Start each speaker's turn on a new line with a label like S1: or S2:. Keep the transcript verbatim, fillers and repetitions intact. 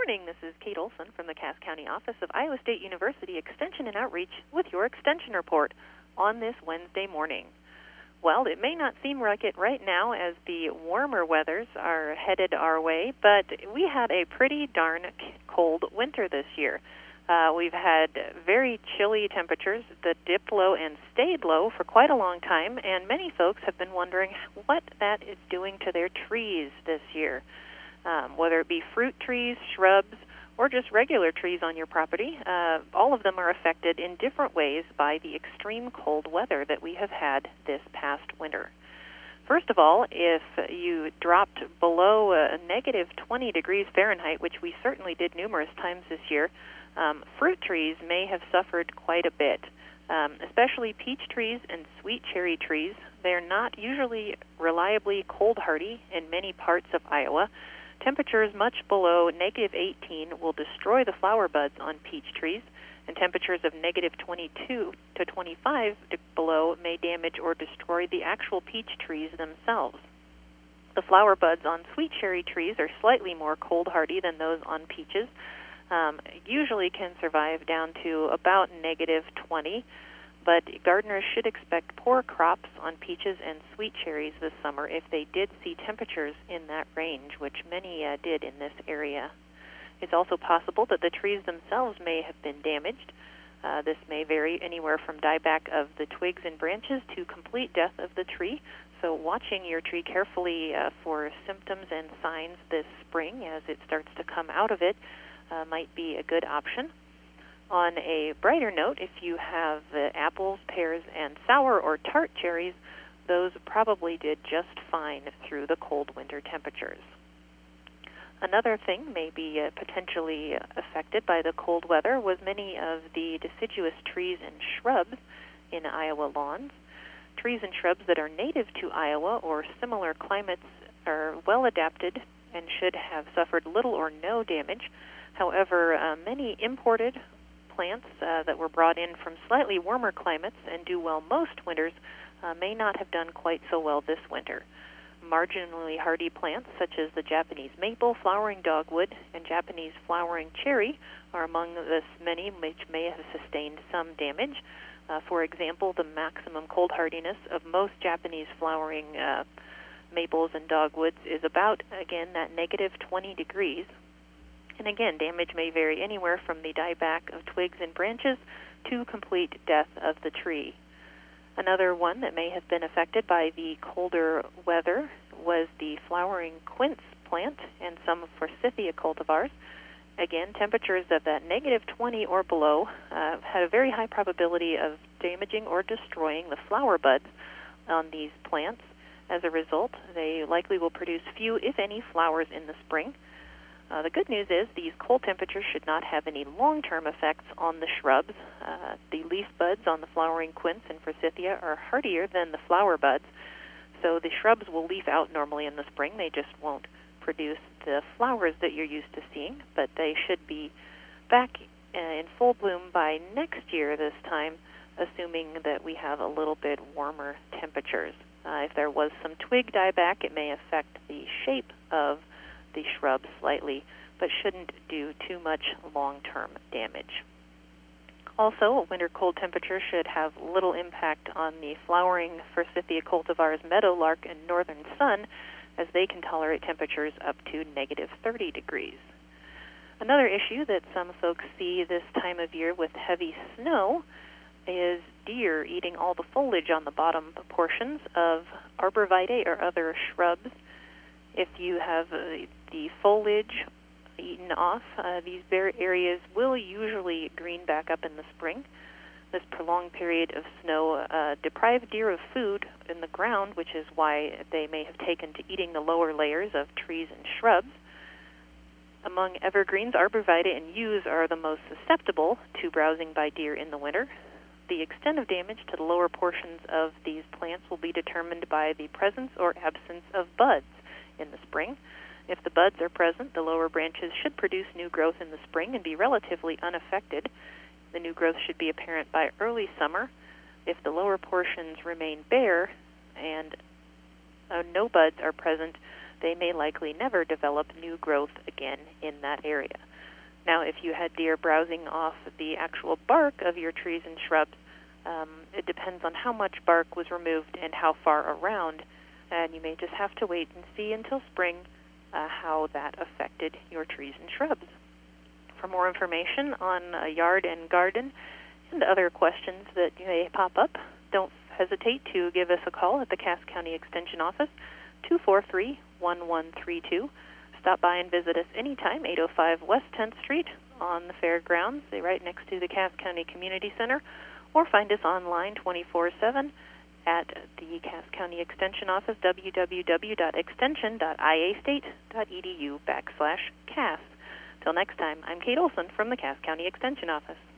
S1: morning. This is Kate Olson from the Cass County office of Iowa State University Extension and Outreach with your Extension Report on this Wednesday morning. Well, it may not seem like it right now as the warmer weathers are headed our way, but we had a pretty darn cold winter this year. Uh, we've had very chilly temperatures that dipped low and stayed low for quite a long time, and many folks have been wondering what that is doing to their trees this year. Um, whether it be fruit trees, shrubs, or just regular trees on your property, uh, all of them are affected in different ways by the extreme cold weather that we have had this past winter. First of all, if you dropped below uh, negative twenty degrees Fahrenheit, which we certainly did numerous times this year, um, fruit trees may have suffered quite a bit, um, especially peach trees and sweet cherry trees. They're not usually reliably cold hardy in many parts of Iowa. Temperatures much below negative eighteen will destroy the flower buds on peach trees, and temperatures of negative twenty-two to twenty-five below may damage or destroy the actual peach trees themselves. The flower buds on sweet cherry trees are slightly more cold hardy than those on peaches, um, usually can survive down to about negative twenty, but gardeners should expect poor crops on peaches and sweet cherries this summer if they did see temperatures in that range, which many uh, did in this area. It's also possible that the trees themselves may have been damaged. Uh, this may vary anywhere from dieback of the twigs and branches to complete death of the tree. So watching your tree carefully uh, for symptoms and signs this spring as it starts to come out of it uh, might be a good option. On a brighter note, if you have uh, apples, pears, and sour or tart cherries, those probably did just fine through the cold winter temperatures. Another thing may be uh, potentially affected by the cold weather was many of the deciduous trees and shrubs in Iowa lawns. Trees and shrubs that are native to Iowa or similar climates are well adapted and should have suffered little or no damage. However, uh, many imported plants uh, that were brought in from slightly warmer climates and do well most winters uh, may not have done quite so well this winter. Marginally hardy plants such as the Japanese maple, flowering dogwood, and Japanese flowering cherry are among the many which may have sustained some damage. Uh, for example, the maximum cold hardiness of most Japanese flowering uh, maples and dogwoods is about, again, that negative twenty degrees. And again, damage may vary anywhere from the dieback of twigs and branches to complete death of the tree. Another one that may have been affected by the colder weather was the flowering quince plant and some forsythia cultivars. Again, temperatures of that negative twenty or below uh, had a very high probability of damaging or destroying the flower buds on these plants. As a result, they likely will produce few, if any, flowers in the spring. Uh, the good news is these cold temperatures should not have any long-term effects on the shrubs. Uh, the leaf buds on the flowering quince and forsythia are hardier than the flower buds, so the shrubs will leaf out normally in the spring. They just won't produce the flowers that you're used to seeing, but they should be back uh, in full bloom by next year this time, assuming that we have a little bit warmer temperatures. Uh, if there was some twig dieback, it may affect the shape of the shrub slightly, but shouldn't do too much long-term damage. Also, a winter cold temperature should have little impact on the flowering forsythia cultivars meadowlark and northern sun, as they can tolerate temperatures up to negative thirty degrees. Another issue that some folks see this time of year with heavy snow is deer eating all the foliage on the bottom portions of arborvitae or other shrubs. If you have uh, the foliage eaten off, uh, these bare areas will usually green back up in the spring. This prolonged period of snow uh, deprived deer of food in the ground, which is why they may have taken to eating the lower layers of trees and shrubs. Among evergreens, arborvitae and yews are the most susceptible to browsing by deer in the winter. The extent of damage to the lower portions of these plants will be determined by the presence or absence of buds in the spring. If the buds are present, the lower branches should produce new growth in the spring and be relatively unaffected. The new growth should be apparent by early summer. If the lower portions remain bare and uh, no buds are present, they may likely never develop new growth again in that area. Now, if you had deer browsing off the actual bark of your trees and shrubs, um, it depends on how much bark was removed and how far around, and you may just have to wait and see until spring uh, how that affected your trees and shrubs. For more information on a yard and garden and other questions that may pop up, don't hesitate to give us a call at the Cass County Extension Office, two four three, one one three two. Stop by and visit us anytime, eight oh five West tenth Street on the fairgrounds, right next to the Cass County Community Center, or find us online twenty-four seven at the Cass County Extension Office, w w w dot extension dot i a state dot e d u backslash Cass. Till next time, I'm Kate Olson from the Cass County Extension Office.